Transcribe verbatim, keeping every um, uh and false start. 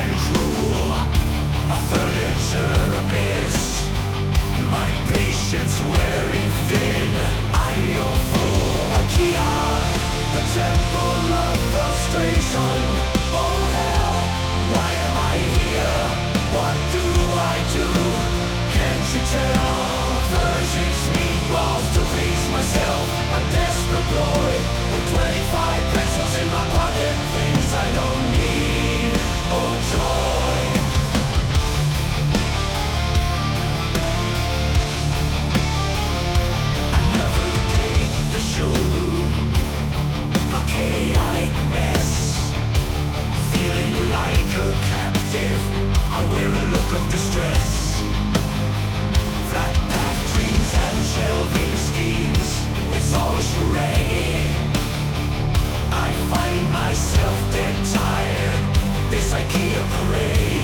and cruel, a furniture abyss, my patience wearing thin. I your fool, Akia, the temple of frustration. Oh hell, why am I here? What do I do? Can't you tell? Virgins need balls to please myself. A desperate boy with twenty-five pencils in my pocket. Things I don't need, oh joy. Another day, the showroom, a chaotic mess. Feeling like a captive, I wear a look of distress. Flat path dreams and shelving schemes, it's all charade. I find myself dead tired, this IKEA parade.